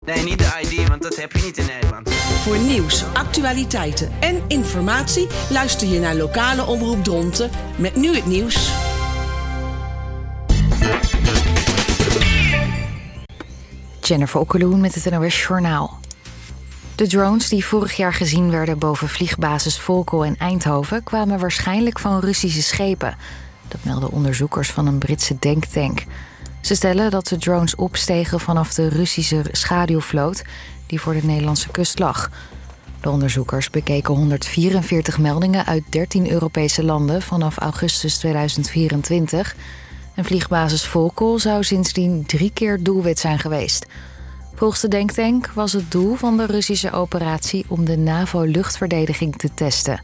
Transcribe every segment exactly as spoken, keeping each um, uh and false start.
Nee, niet de I D, want dat heb je niet in Nederland. Voor nieuws, actualiteiten en informatie luister je naar lokale Omroep Dronten met nu het nieuws. Jennifer Okkeloen met het N O S Journaal. De drones die vorig jaar gezien werden boven vliegbasis Volkel in Eindhoven kwamen waarschijnlijk van Russische schepen. Dat melden onderzoekers van een Britse denktank. Ze stellen dat de drones opstegen vanaf de Russische schaduwvloot die voor de Nederlandse kust lag. De onderzoekers bekeken honderdvierenveertig meldingen uit dertien Europese landen vanaf augustus tweeduizend vierentwintig. En vliegbasis Volkel zou sindsdien drie keer doelwit zijn geweest. Volgens de denktank was het doel van de Russische operatie om de NAVO-luchtverdediging te testen.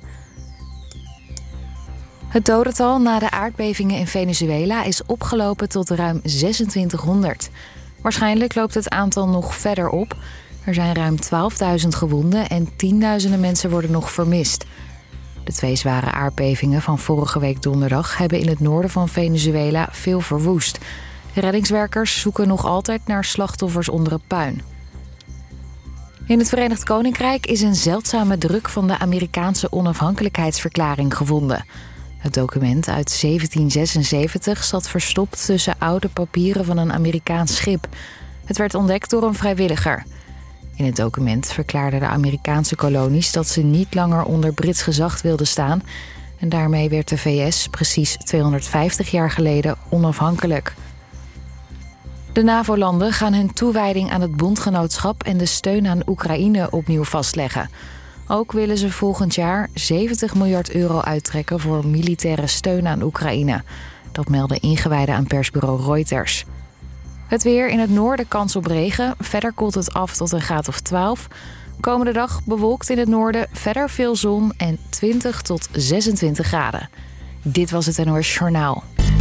Het dodental na de aardbevingen in Venezuela is opgelopen tot ruim zesentwintighonderd. Waarschijnlijk loopt het aantal nog verder op. Er zijn ruim twaalfduizend gewonden en tienduizenden mensen worden nog vermist. De twee zware aardbevingen van vorige week donderdag hebben in het noorden van Venezuela veel verwoest. Reddingswerkers zoeken nog altijd naar slachtoffers onder het puin. In het Verenigd Koninkrijk is een zeldzame druk van de Amerikaanse onafhankelijkheidsverklaring gevonden. Het document uit zeventien zesenzeventig zat verstopt tussen oude papieren van een Amerikaans schip. Het werd ontdekt door een vrijwilliger. In het document verklaarden de Amerikaanse kolonies dat ze niet langer onder Brits gezag wilden staan. En daarmee werd de V S precies tweehonderdvijftig jaar geleden onafhankelijk. De NAVO-landen gaan hun toewijding aan het bondgenootschap en de steun aan Oekraïne opnieuw vastleggen. Ook willen ze volgend jaar zeventig miljard euro uittrekken voor militaire steun aan Oekraïne. Dat melden ingewijden aan persbureau Reuters. Het weer: in het noorden kans op regen. Verder koelt het af tot een graad of twaalf. Komende dag bewolkt in het noorden, verder veel zon en twintig tot zesentwintig graden. Dit was het N O S Journaal.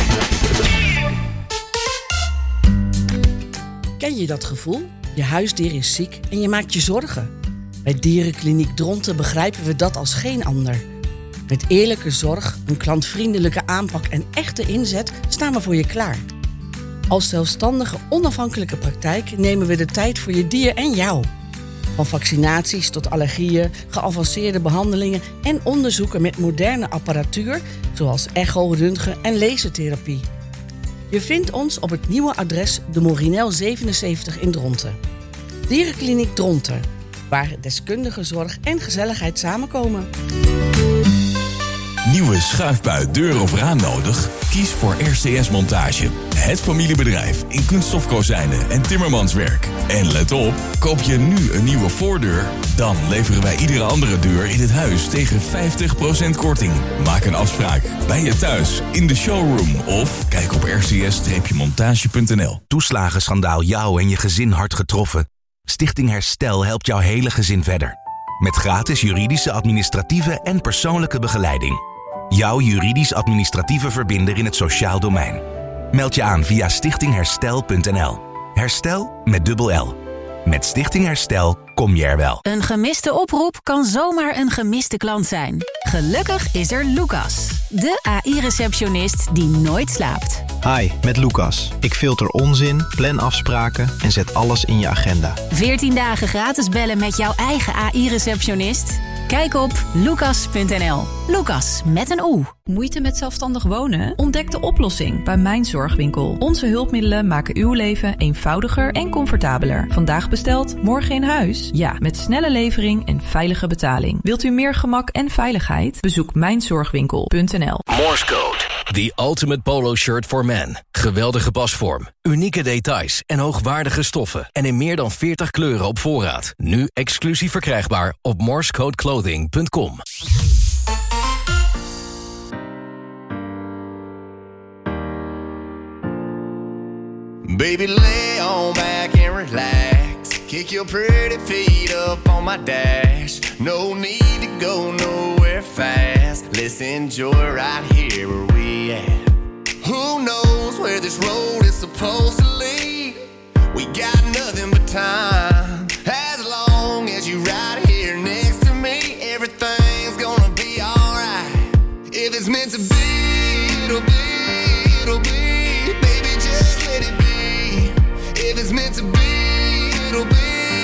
Ken je dat gevoel? Je huisdier is ziek en je maakt je zorgen. Bij Dierenkliniek Dronten begrijpen we dat als geen ander. Met eerlijke zorg, een klantvriendelijke aanpak en echte inzet staan we voor je klaar. Als zelfstandige, onafhankelijke praktijk nemen we de tijd voor je dier en jou. Van vaccinaties tot allergieën, geavanceerde behandelingen en onderzoeken met moderne apparatuur, zoals echo, röntgen en lasertherapie. Je vindt ons op het nieuwe adres de Morinel zevenenzeventig in Dronten. Dierenkliniek Dronten, waar deskundige zorg en gezelligheid samenkomen. Nieuwe schuifbui, deur of raam nodig? Kies voor R C S Montage. Het familiebedrijf in kunststofkozijnen en timmermanswerk. En let op, koop je nu een nieuwe voordeur, dan leveren wij iedere andere deur in het huis tegen vijftig procent korting. Maak een afspraak bij je thuis, in de showroom of kijk op r c s montage punt n l. Toeslagenschandaal jou en je gezin hard getroffen? Stichting Herstel helpt jouw hele gezin verder. Met gratis juridische, administratieve en persoonlijke begeleiding. Jouw juridisch-administratieve verbinder in het sociaal domein. Meld je aan via stichting herstel punt n l. Herstel met dubbel L. Met Stichting Herstel kom je er wel. Een gemiste oproep kan zomaar een gemiste klant zijn. Gelukkig is er Lucas, de A I-receptionist die nooit slaapt. Hi, met Lucas. Ik filter onzin, plan afspraken en zet alles in je agenda. veertien dagen gratis bellen met jouw eigen A I-receptionist? Kijk op lucas punt n l. Lucas met een O. Moeite met zelfstandig wonen? Ontdek de oplossing bij Mijn Zorgwinkel. Onze hulpmiddelen maken uw leven eenvoudiger en comfortabeler. Vandaag besteld, morgen in huis? Ja, met snelle levering en veilige betaling. Wilt u meer gemak en veiligheid? Bezoek mijn zorgwinkel punt n l. Morse Code, the ultimate polo shirt for men. Geweldige pasvorm, unieke details en hoogwaardige stoffen. En in meer dan veertig kleuren op voorraad. Nu exclusief verkrijgbaar op morsecode clothing punt com. Baby, lay on back and relax. Kick your pretty feet up on my dash. No need to go nowhere fast. Let's enjoy right here where we at. Who knows where this road is supposed to lead? We got nothing but time. As long as you right here next to me, everything's gonna be alright. If it's meant to be, it'll be, it'll be. Baby, just let it be. If it's meant to be, it'll be.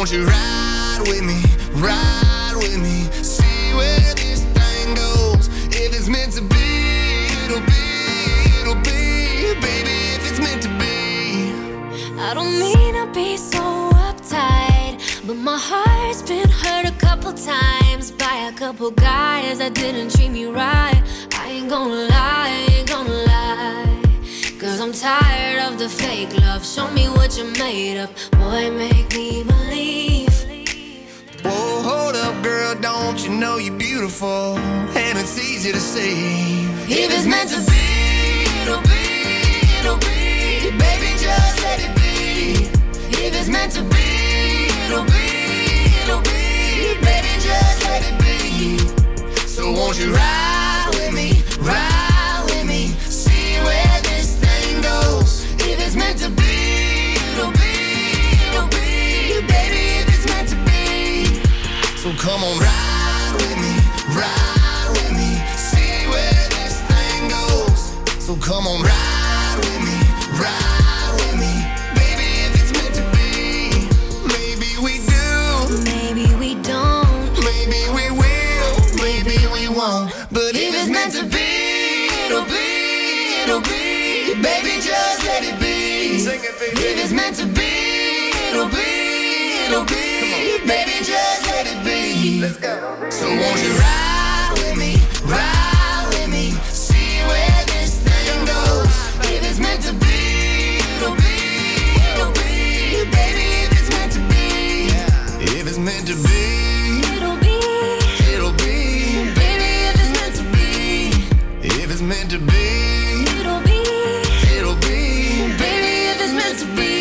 won't you ride with me, ride with me, see where this thing goes. If it's meant to be, it'll be, it'll be, baby, if it's meant to be. I don't mean to be so uptight, but my heart's been hurt a couple times by a couple guys that didn't treat me right. I ain't gonna lie, I ain't gonna lie, cause I'm tired of the fake love. Show me what you're made of, boy, make me believe. Whoa, hold up, girl, don't you know you're beautiful? And it's easy to see. If it's meant to be, it'll be, it'll be, baby, just let it be. If it's meant to be, it'll be, it'll be, baby, just let it be. So won't you ride with me, ride with me, see where this thing goes. If it's meant to be, it'll be, it'll be, baby, if it's meant to be. So come on, ride with me, ride with me, see where this thing goes. So come on, ride with me, ride with me, baby, if it's meant to be. Maybe we do, maybe we don't, maybe we will, maybe we won't. But if it's meant to be, it'll be, it'll be, baby, just let it be. Sing it, baby. If it's meant to be, it'll be, it'll be, baby, just let it be. Let's go. So won't you ride with me, ride with me, see where this thing goes. If it's meant to be, it'll be, it'll be, baby, if it's meant to be. If it's meant to be, it'll be, it'll be, baby, if it's meant to be. If it's meant to be, it'll be, it'll be, baby, if it's meant to be.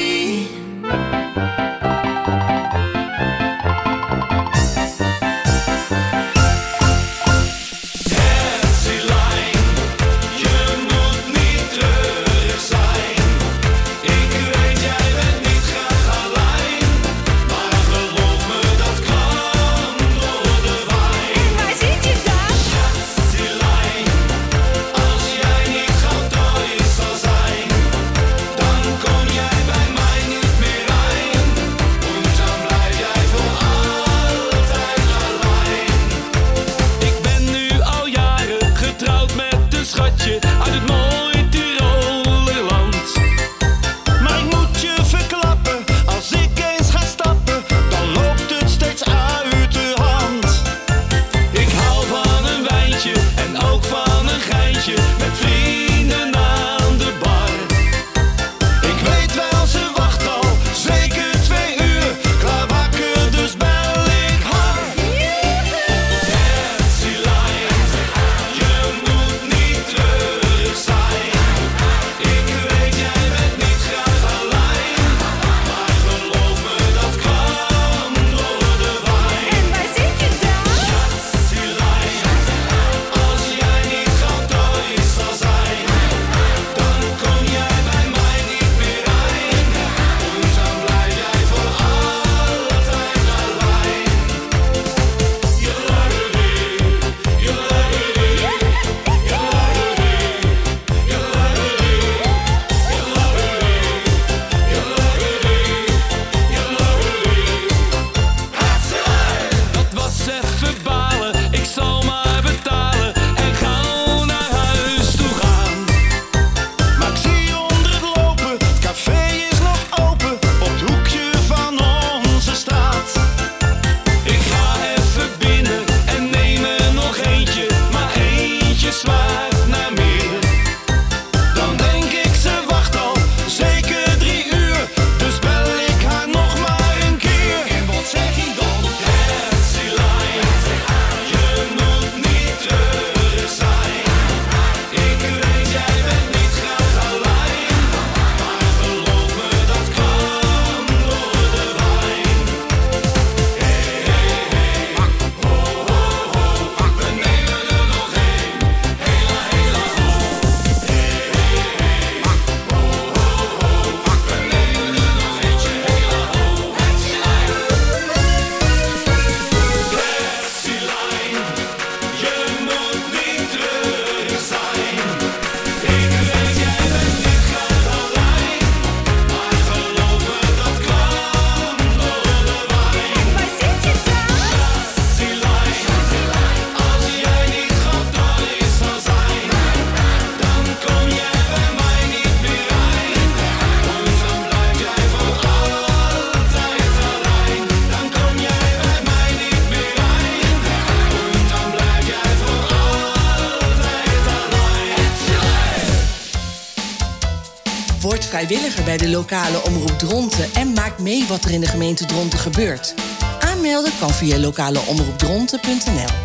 Word vrijwilliger bij de lokale omroep Dronten en maak mee wat er in de gemeente Dronten gebeurt. Aanmelden kan via lokaleomroepdronten punt n l.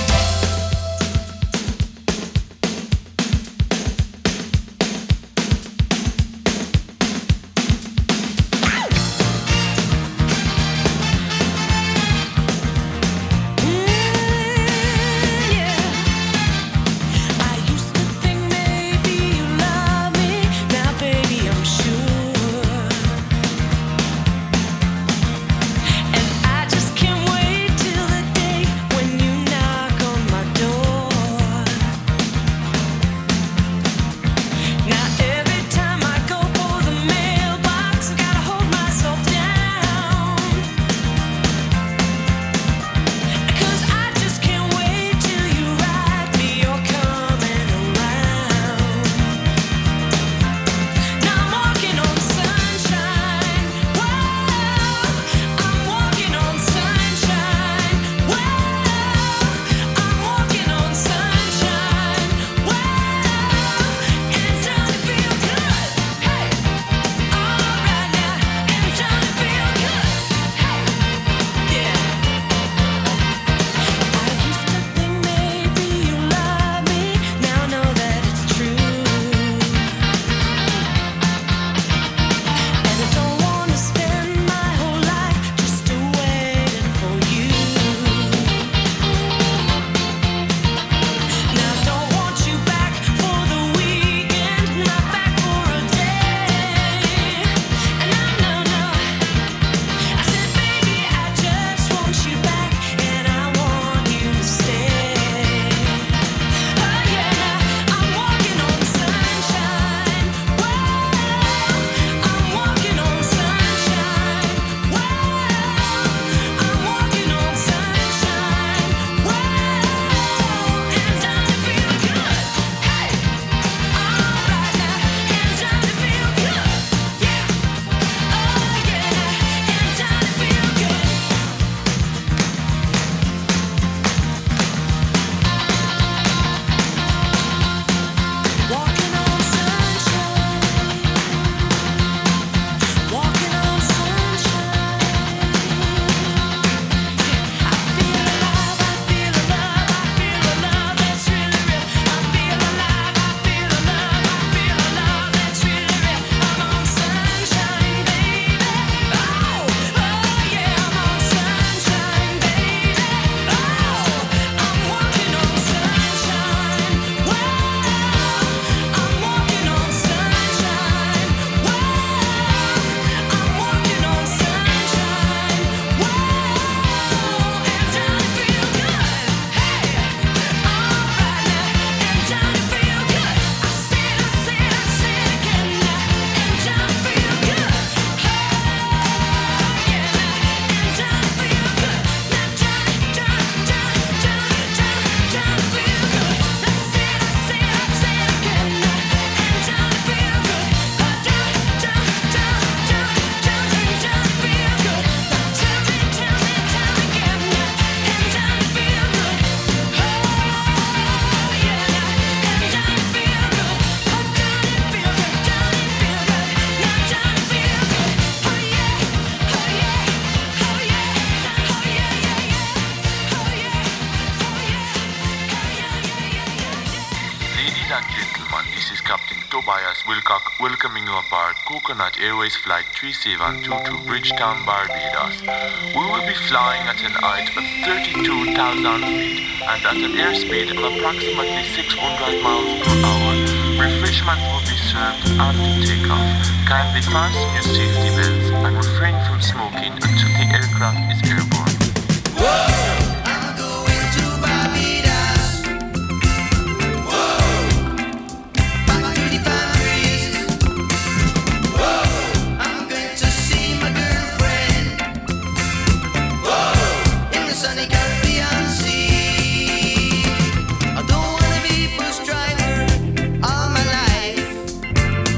Tobias Wilcock welcoming you aboard Coconut Airways Flight three seven two to Bridgetown, Barbados. We will be flying at an height of thirty-two thousand feet and at an airspeed of approximately six hundred miles per hour. Refreshments will be served after takeoff. Kindly fasten your safety belts and refrain from smoking until the aircraft is airborne. Whoa!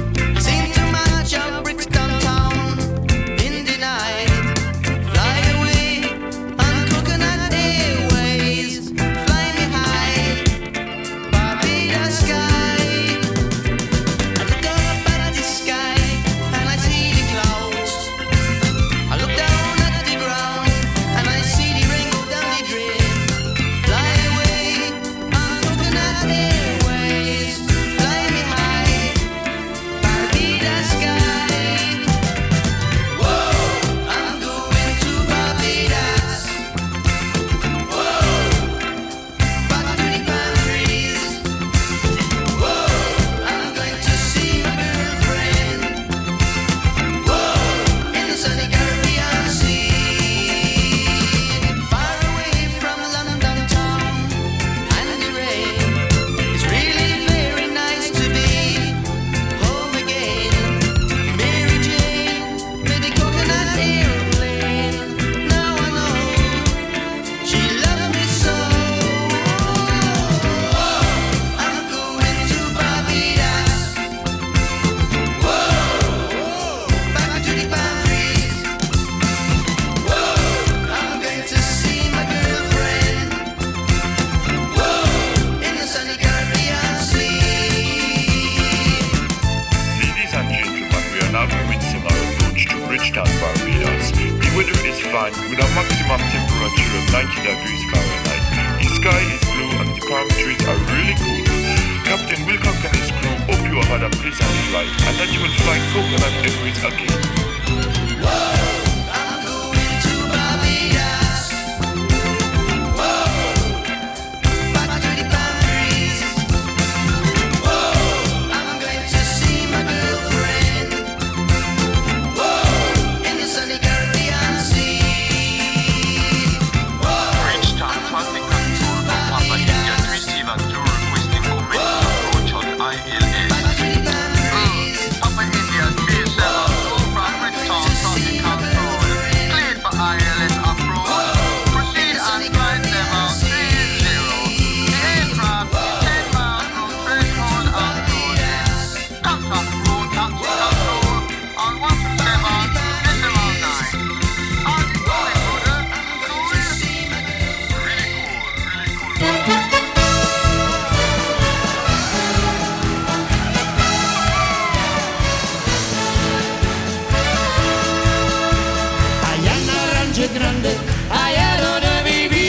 Fly away. Bridgetown, Barbados. The weather is fine with a maximum temperature of ninety degrees Fahrenheit. The sky is blue and the palm trees are really cool. Captain Wilcox and his crew hope you have had a pleasant flight and that you will fly Coconut Airways again. Whoa! Grande, allá donde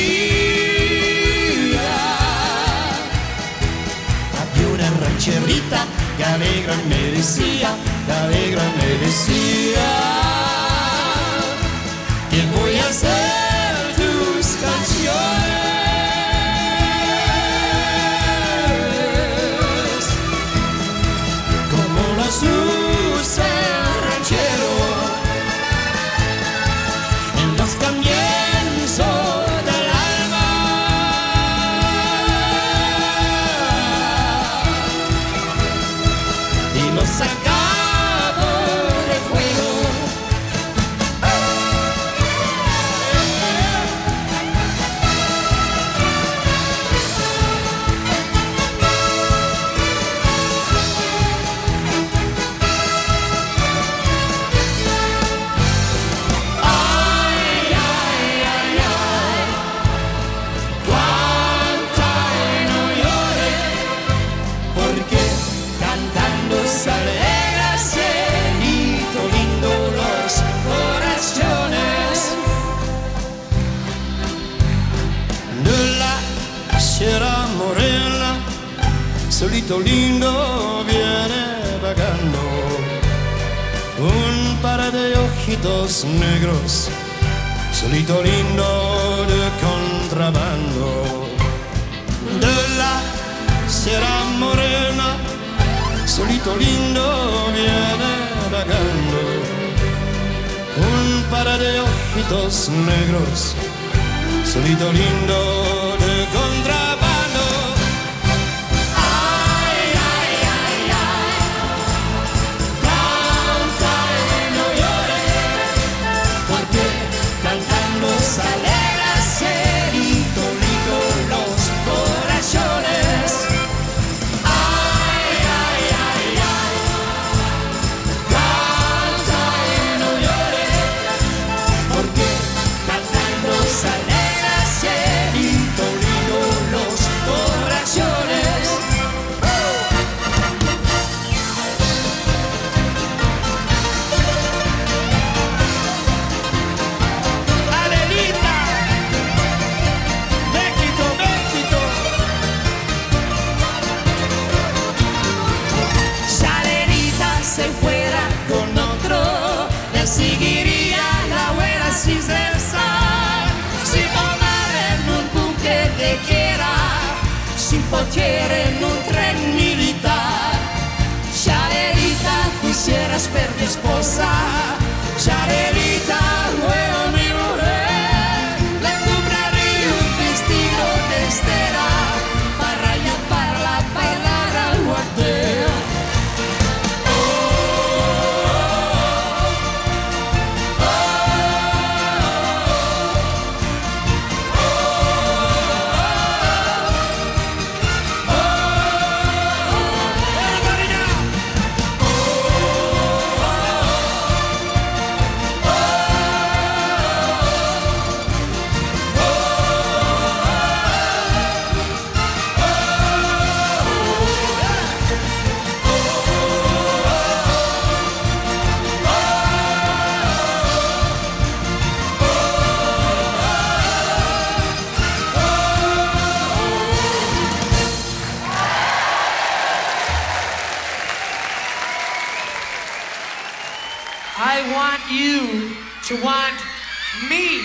vivía, había una rancherita que alegre me decía, que alegre me decía, que voy a hacer tus canciones, como las usa el ranchero. Solito lindo viene vagando, un par de ojitos negros, solito lindo de contrabando. De la Sierra Morena, solito lindo viene vagando, un par de ojitos negros, solito lindo de contrabando. Portiere in un tren militar, Charlerita, quisieras ver mi esposa, Charlerita, luego mi mujer, le compraría un vestido de estera para llevarla a bailar al hotel. I want you to want me.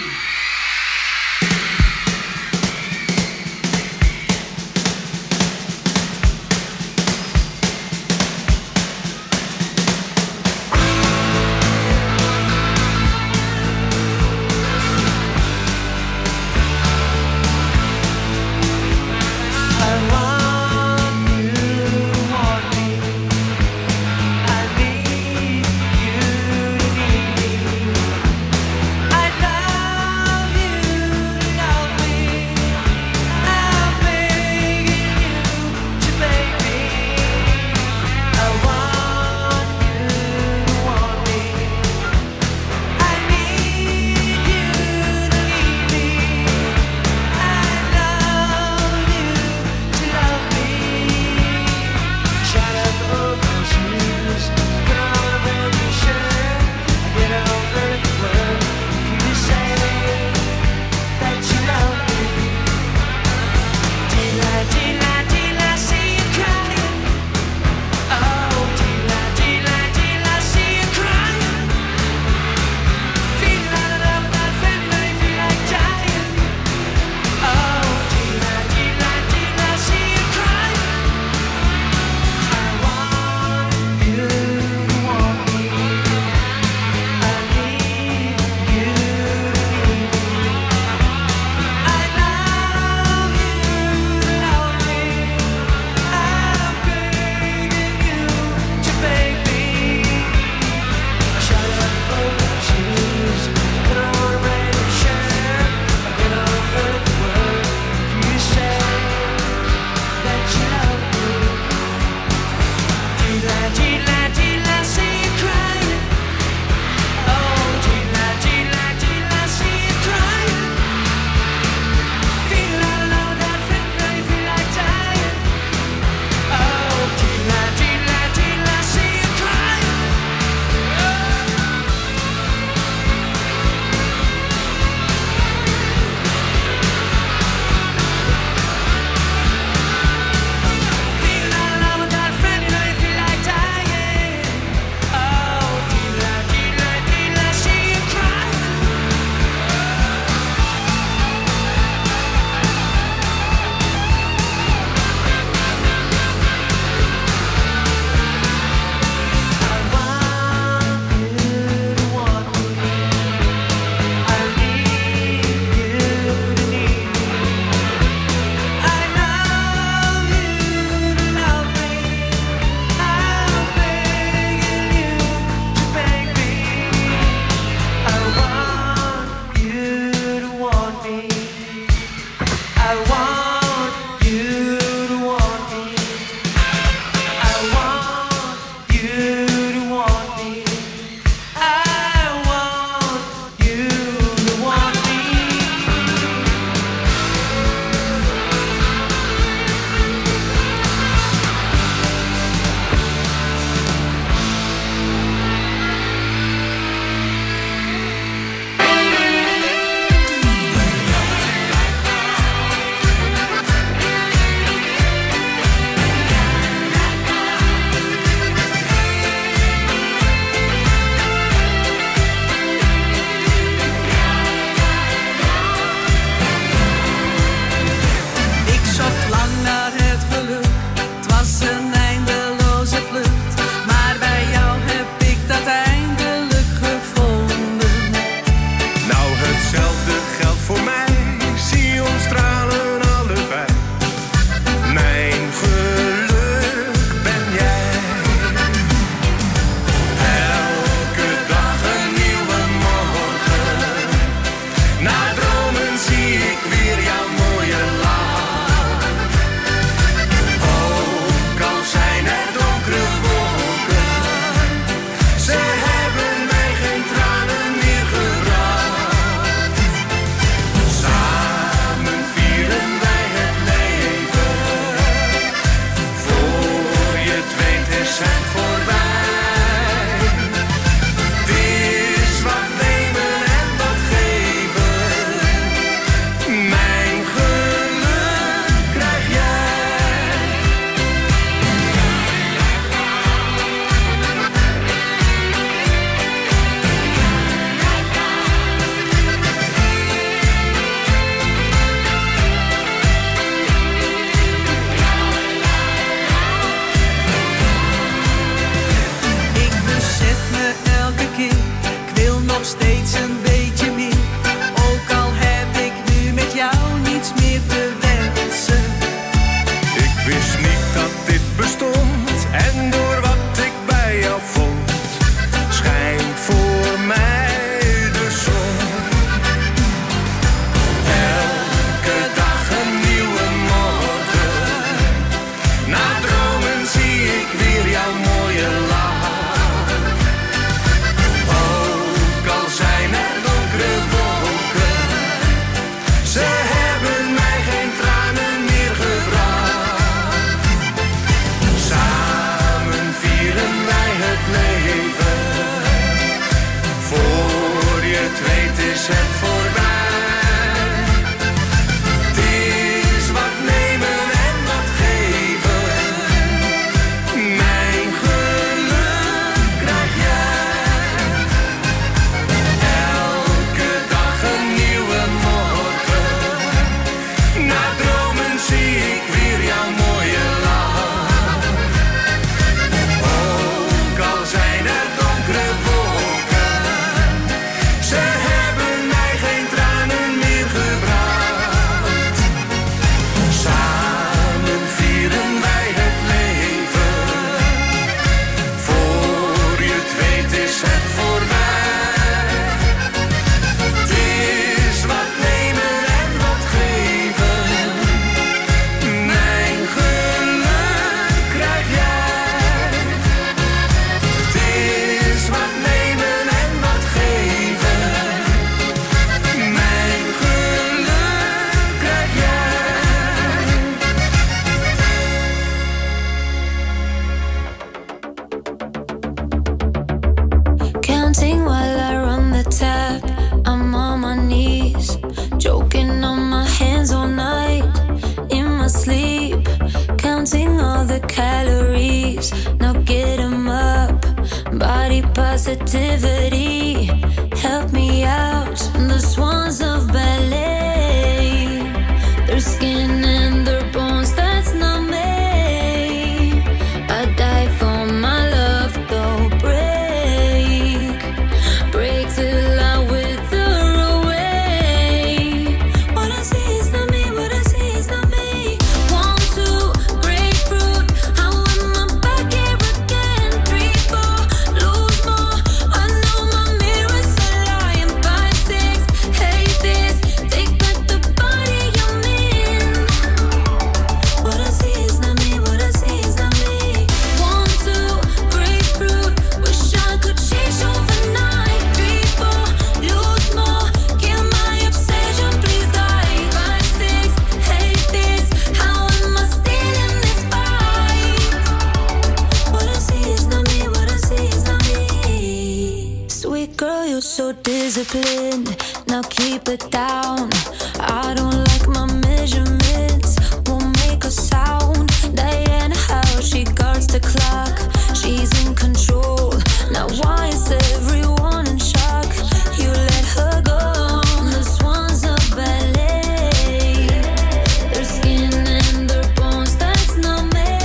I love calories. Now get 'em up. Body positivity. Help me out. The swans of ballet. Their skin and their bones, that's not me. I die for my love, though. Break, break till I wither away. What I see is not me, what I see is not me. One, two, grapefruit. How am I back here again? Three, four, lose more. I know my mirror's a lie. Five, six, hate this. Take back the body I'm in. What I see is not me, what I see is not me. One, two, grapefruit. Wish I could change overnight. Three, four, lose more. Kill my obsession, please die. Five, six, hate this. How am I still in this fight? What I see is not me, what I see is not me. Sweet girl, you're so disciplined. Now keep it down. I don't like my measurements. Won't make a sound. Diana, how she guards the clock. She's in control. Now why is everyone in shock? You let her go. The swans of ballet. Their skin and their bones, that's not me.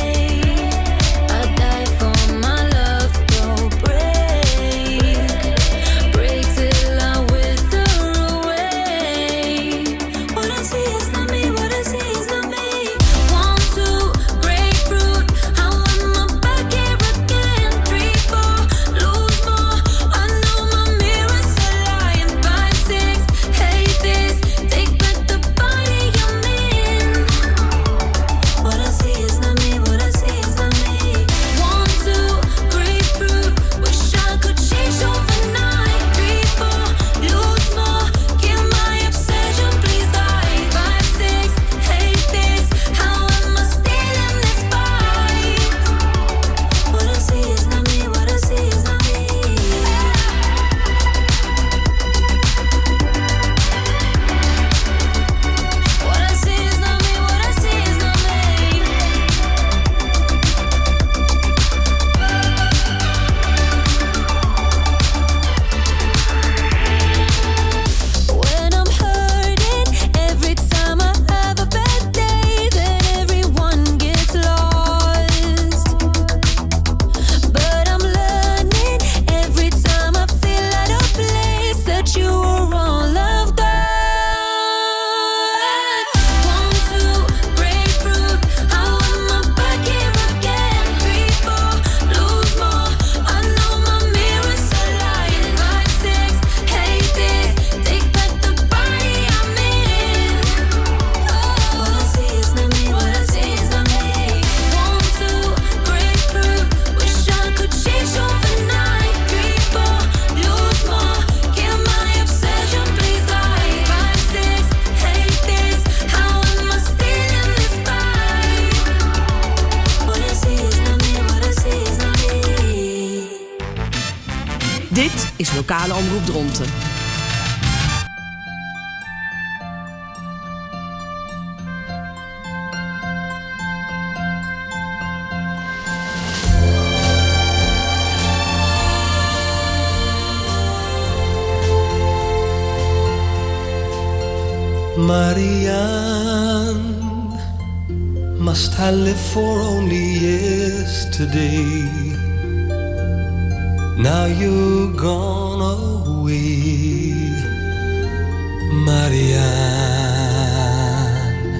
I die for my love, though. Break, break till I wither away. What I see is not me, what I see is not me. One, two, grapefruit. How am I back here again? Three, four, lose more. I know my mirror's a lie. Five, six, hate this. Take back the body I'm in. What I see is not me, what I see is not me. One, two, grapefruit. Wish I could change overnight. Three, four, lose more. Kill my obsession, please die. Five, six, hate this. How am I still in this fight? What I see is not me, what I see is not me. What I see is not me, what I see is not me. When I'm hurting, every time I have a bad day, then everyone gets lost. But I'm learning every time I feel out of place that you are all I've got. One, two, grapefruit. How am I back here again? Three, four, lose more. I know my mirror's a lie. Five, six, hate this. Take back the body I'm in. What I see is not me, what I see is not me. One, two, grapefruit. Wish I could change overnight. Three, four, lose more. Kill my obsession, please die. Five, six, hate this. How am I still in this fight? What I see is not me, what I see is not me. Dit is Lokale Omroep Dronten. Marianne, must I live for only yesterday? Now you're gone away, Marianne.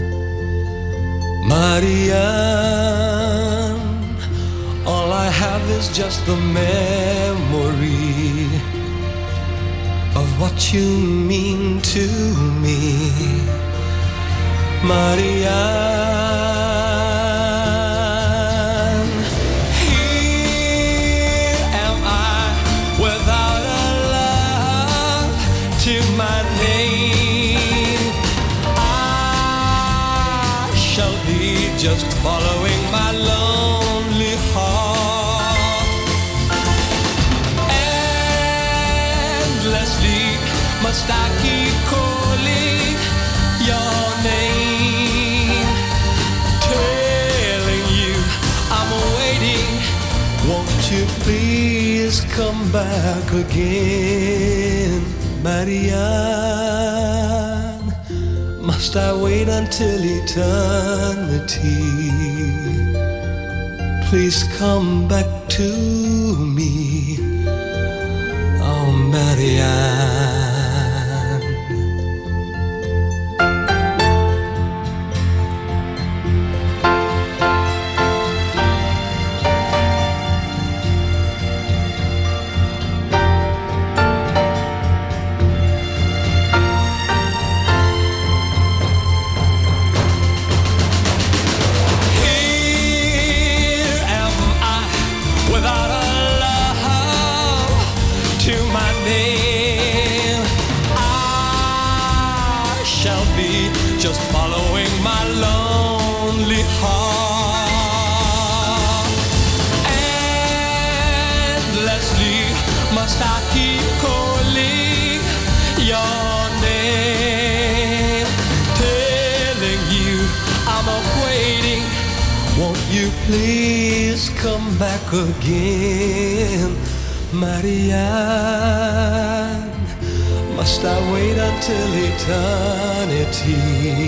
Marianne, all I have is just the memory of what you mean to me, Marianne. Here am I without a love to my name. I shall be just following my lonely heart. Endlessly must I keep calling your name, telling you come back again, Marianne. Must I wait until eternity? Please come back to me, oh Marianne. Just following my lonely heart. Endlessly must I keep calling your name, telling you I'm waiting. Won't you please come back again, Marianne? Must I wait until eternity?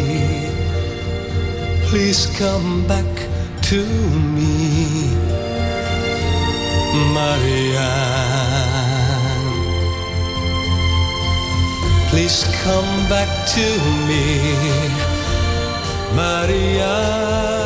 Please come back to me, Marianne. Please come back to me, Marianne.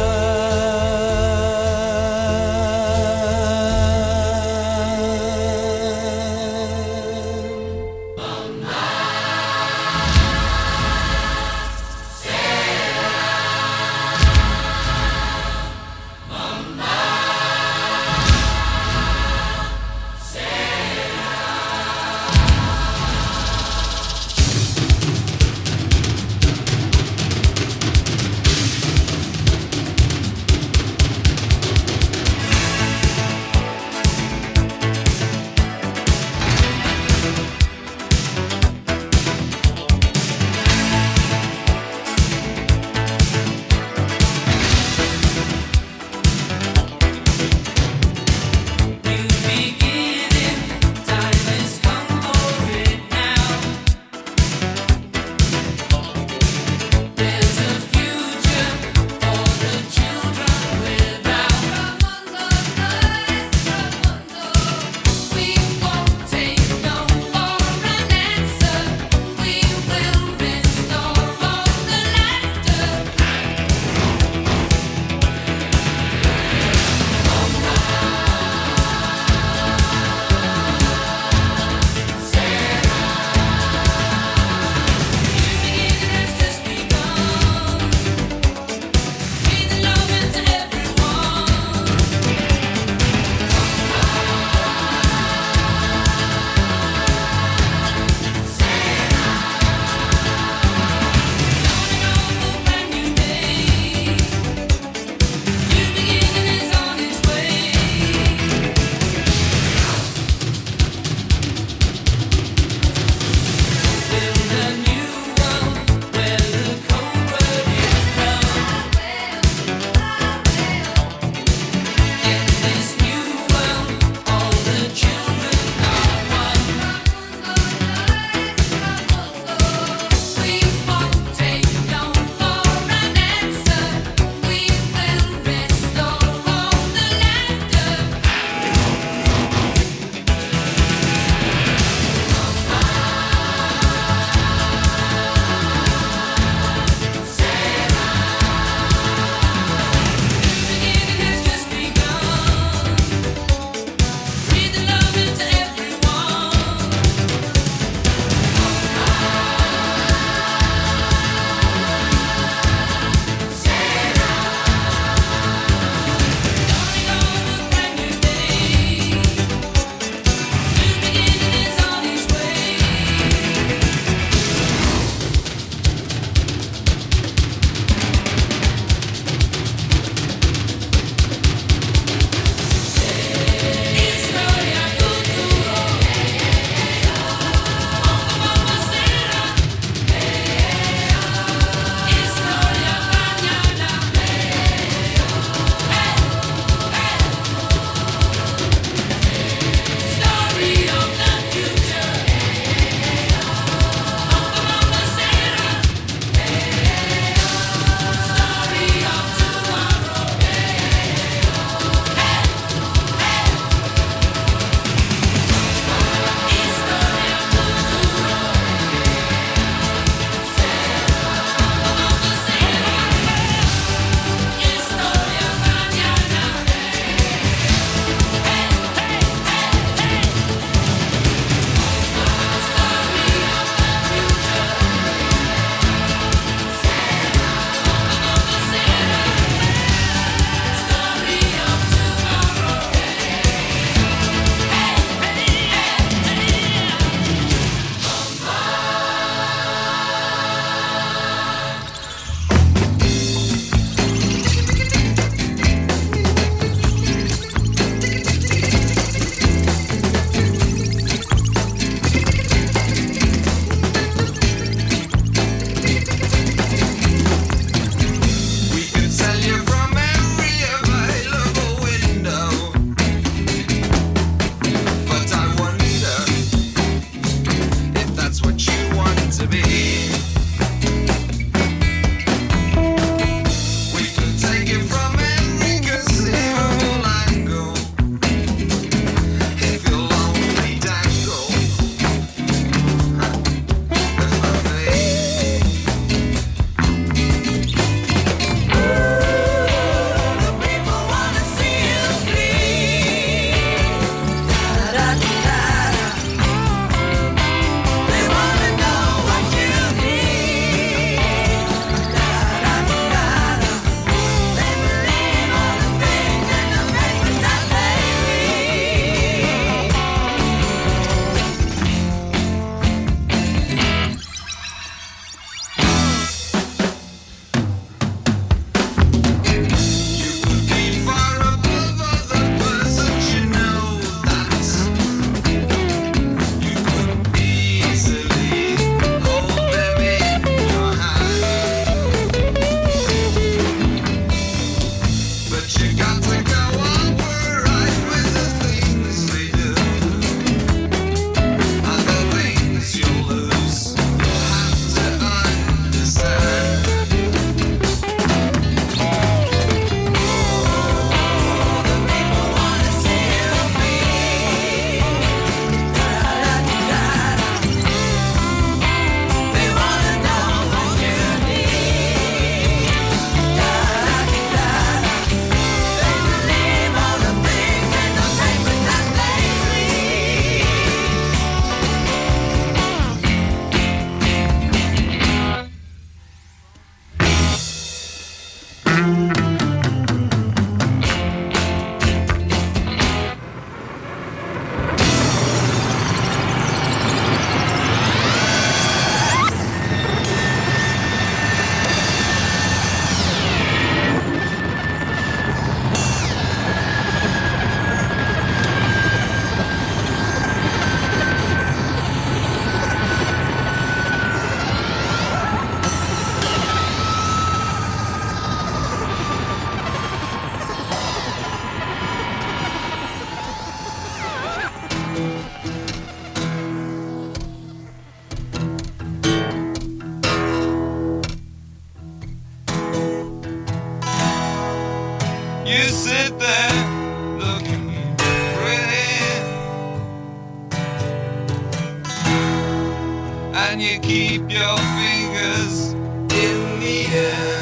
and you keep your fingers in the air.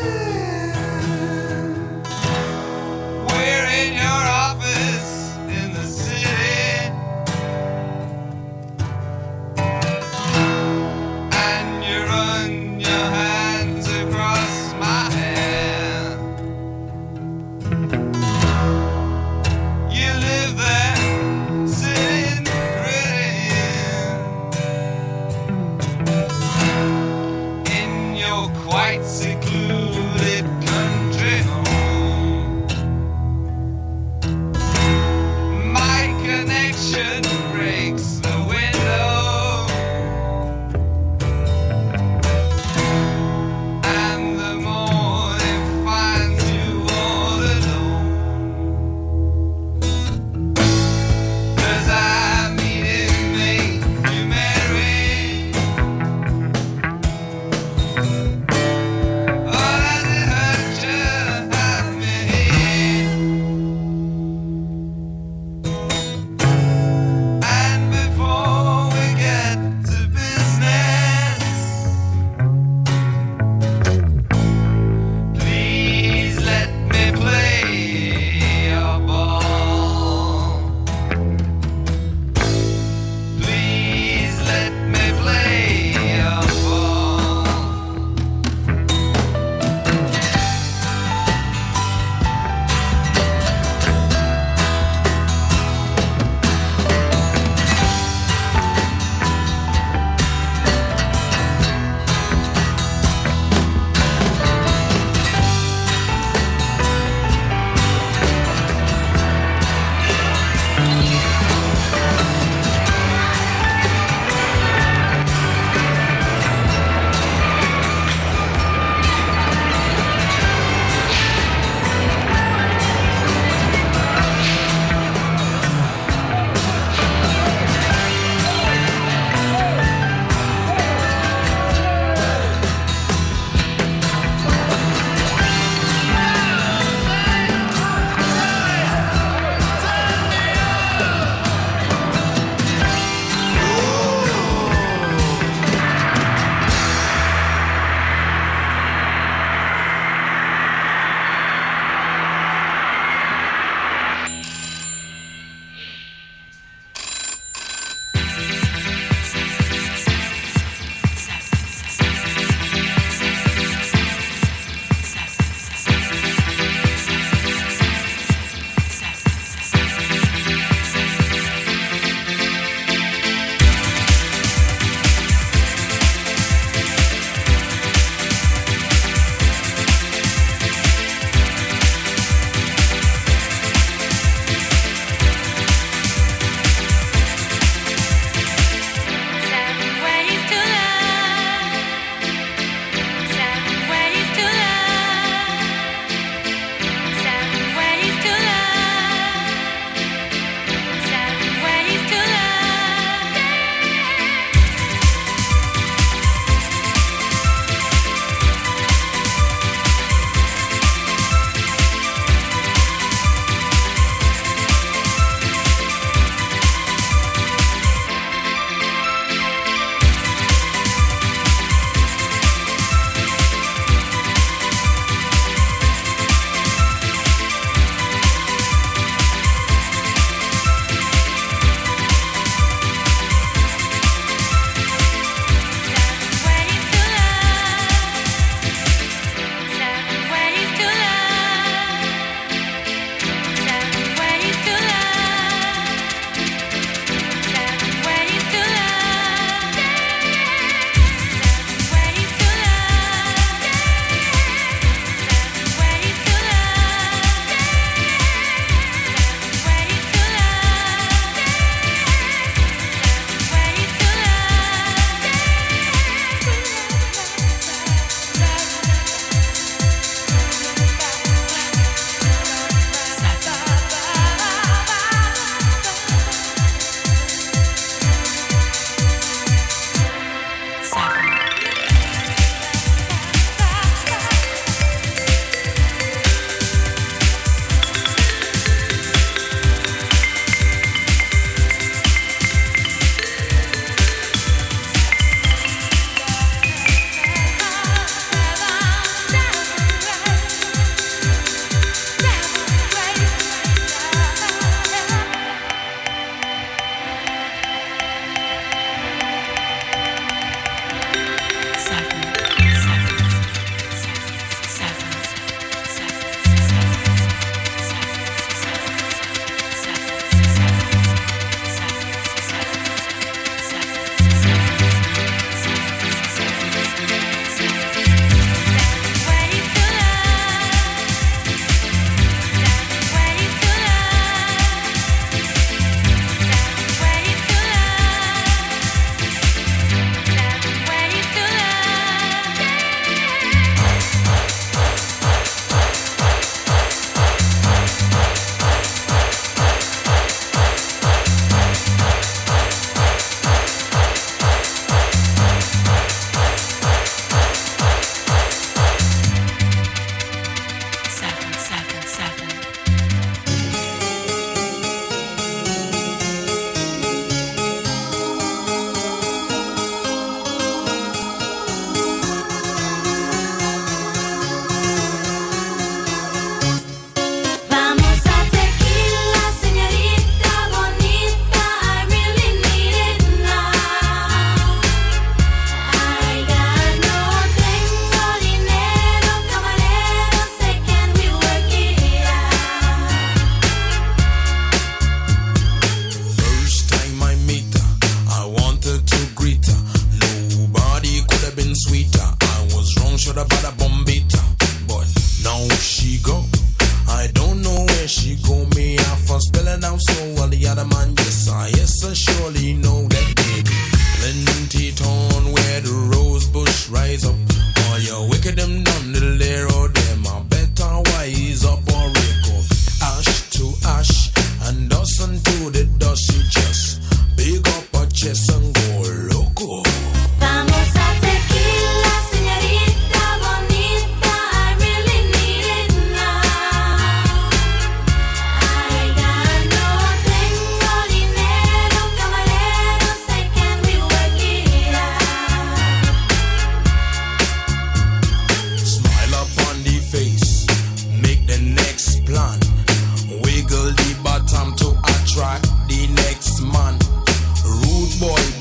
We're in your office in the city, and you run your hands across my hair. You live there, sitting pretty in your quite secluded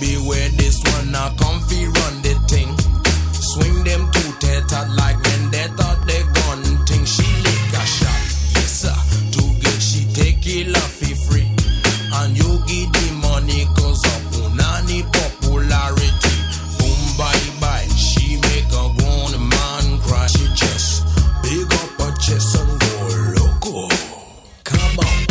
beware this one, now comfy run the thing. Swing them two tether like when they thought they gone thing. She lick a shot, yes sir. To get she take it off free. And you give the money cause of punani popularity. Boom bye bye, she make a grown man cry. She just big up her chest and go loco. Come on.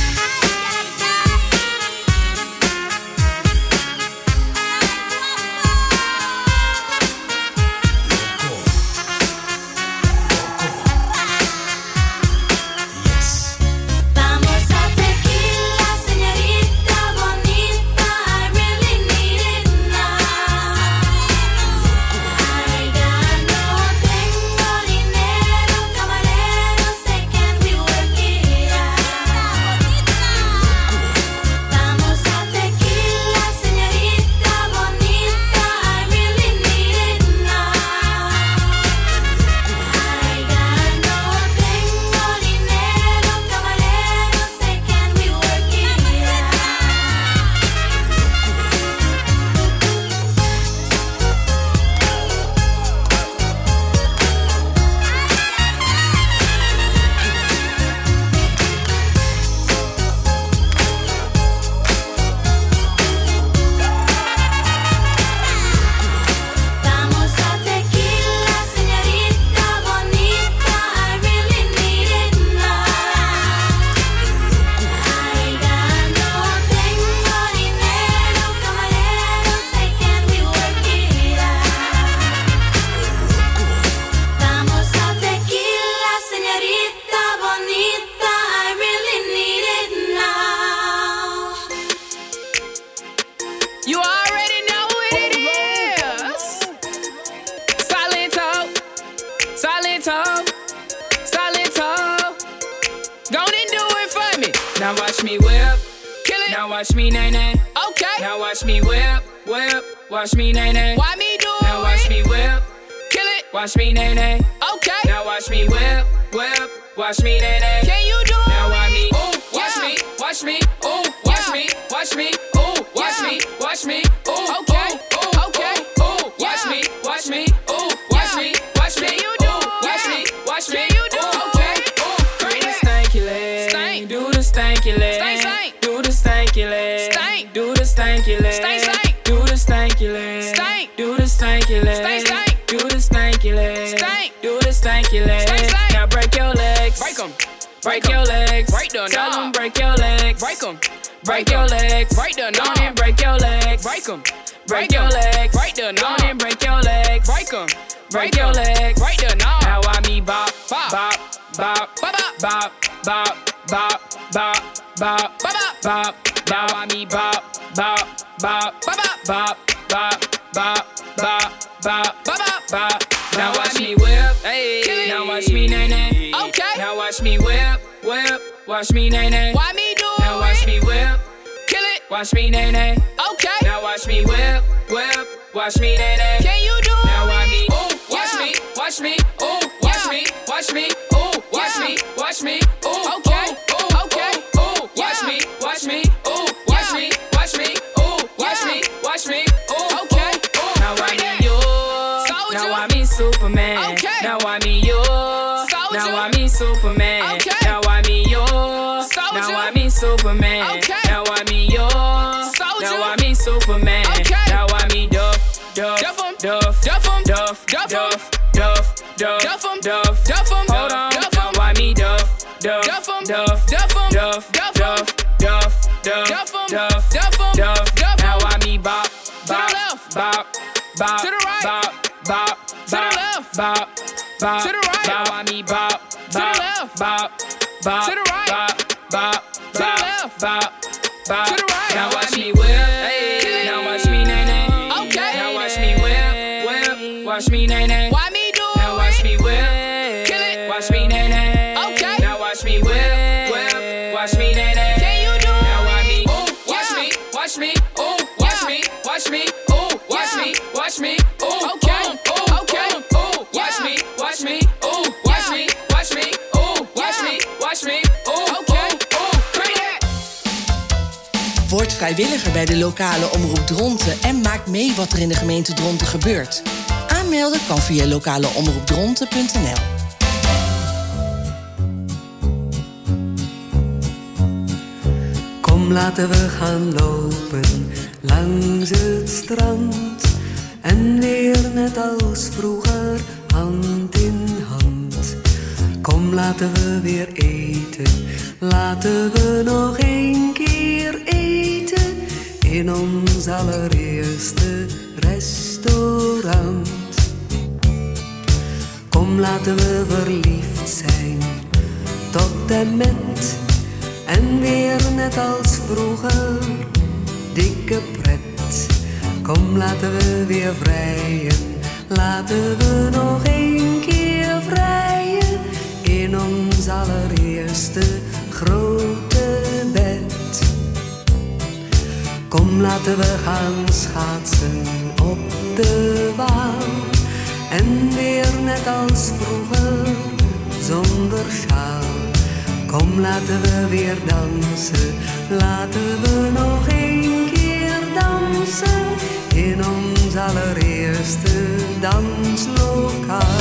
Now watch me whip, kill it. Now watch me nay nay. Okay. Now watch me whip, whip. Watch me nay nay. Why me do it? Now watch me whip, kill it. Watch me nay nay. Okay. Now watch me whip, whip. Watch me nay nay. Can you do it? Now watch me, ooh, watch me, watch me, ooh, watch me, watch me, ooh, watch me, watch me, ooh, okay, ooh, okay, ooh, watch me, watch me, ooh, watch me, watch me, you do, watch me, watch me, you do, okay, ooh, do the stanky leg, stank, do the stanky leg, stank, stank, do the stanky leg, stank, do the stanky leg, stank, stank, do the stanky leg, stank, do the stanky leg, stank, stank, do the stanky leg, stank, do the stanky leg, stank, stank. Now break your legs, break 'em. Break your legs, break the tell them break your legs, break them, break your legs, break the knob and break your legs, break them, break your legs, break the knob and break your legs, break them, break your legs, break the knob. Now I me bop, bop, bop, bop, bop, bop, bop, bop, bop, bop, bop, bop. Now I me bop, bop, bop, bop, bop, bop, bop, bop, bop, bop, bop. Now watch me whip, hey. Now watch me nay nay. Okay. Now watch me whip, whip. Watch me nay nay. Why me do it? Now watch me whip, kill it. Watch me nay nay. Okay. Now watch me whip, whip. Watch me nay nay. Can you do it? Now watch me, ooh, watch me, watch me, ooh, watch me, watch me, ooh, watch me, watch me, ooh, okay, ooh, okay, ooh, watch me, watch me, ooh, watch me, watch me, ooh, watch me, watch me, ooh, okay. Now I mean you, now I mean Superman. Okay. Now I mean you, now I mean Superman. Okay. Now I mean you, now I mean Superman. Okay. Now I mean you, now I mean Superman. Okay. Now I mean Duff, Duff, Duff, Duff, Duff, Duff, Duff, Duff, Duff, Duff, Duff, Duff. Hold on, now I mean Duff, Duff, Duff, Duff, Duff, Duff, Duff, Duff, Duff, Duff, Duff. Now I mean Bop, Bop, Bop, Bop, to the right, Bop, Bop, to the left, Bop, Bop, to the right. Now I mean Bop, to the left, Bop, Bop, to the right, Bop, Bop, to the left, Bop, Bop, to the right. Now watch me whip, hey. Now watch me nay nay. Okay. Now watch me whip, whip. Watch me nay nay. Why me do it? Now watch me whip, kill it. Watch me nay nay. Okay. Now watch me whip, whip. Watch me nay nay. Can you do it? Now watch me, ooh, watch me, watch me, ooh, watch me, watch me, ooh, watch me, watch me, ooh, okay, ooh, okay, ooh, watch me, watch me, ooh, watch me, watch me, ooh, watch me, watch me, ooh, okay, ooh, bring it. Wordt vrijwilliger bij de lokale omroep Dronten en maak mee wat er in de gemeente Dronten gebeurt. Aanmelden kan via lokale omroep dronten punt n l. Kom, laten we gaan lopen langs het strand. En weer net als vroeger, hand in hand. Kom, laten we weer eten. Laten we nog een keer eten. In ons allereerste restaurant. Kom, laten we verliefd zijn. Tot en met. En weer net als vroeger. Dikke pret. Kom, laten we weer vrijen. Laten we nog een keer vrijen. In ons allereerste grote bed. Kom, laten we gaan schaatsen op de Waal. En weer net als vroeger, zonder sjaal. Kom, laten we weer dansen. Laten we nog een keer dansen. In ons allereerste danslokaal.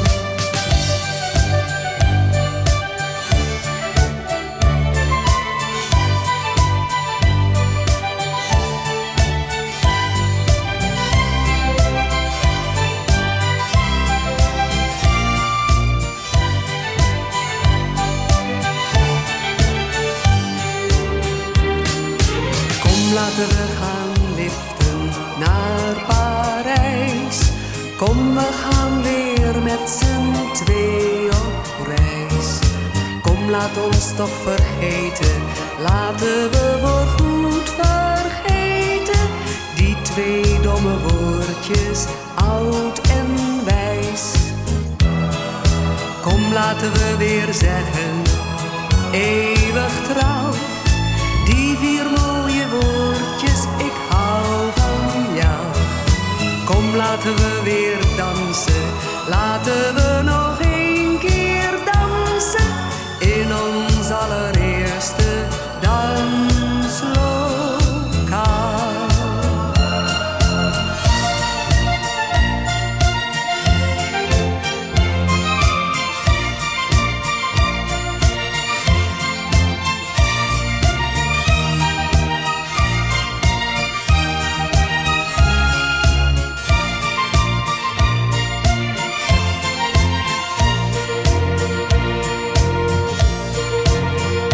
Laten we gaan liften naar Parijs. Kom, we gaan weer met z'n twee op reis. Kom, laat ons toch vergeten. Laten we voorgoed vergeten. Die twee domme woordjes, oud en wijs. Kom, laten we weer zeggen, eeuwig trouw. Die vier mooie woordjes, ik hou van jou. Kom, laten we weer dansen. Laten we nog een keer dansen. In ons allereerste danslokaal.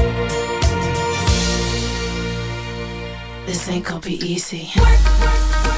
This ain't gonna be easy. Work, work, work.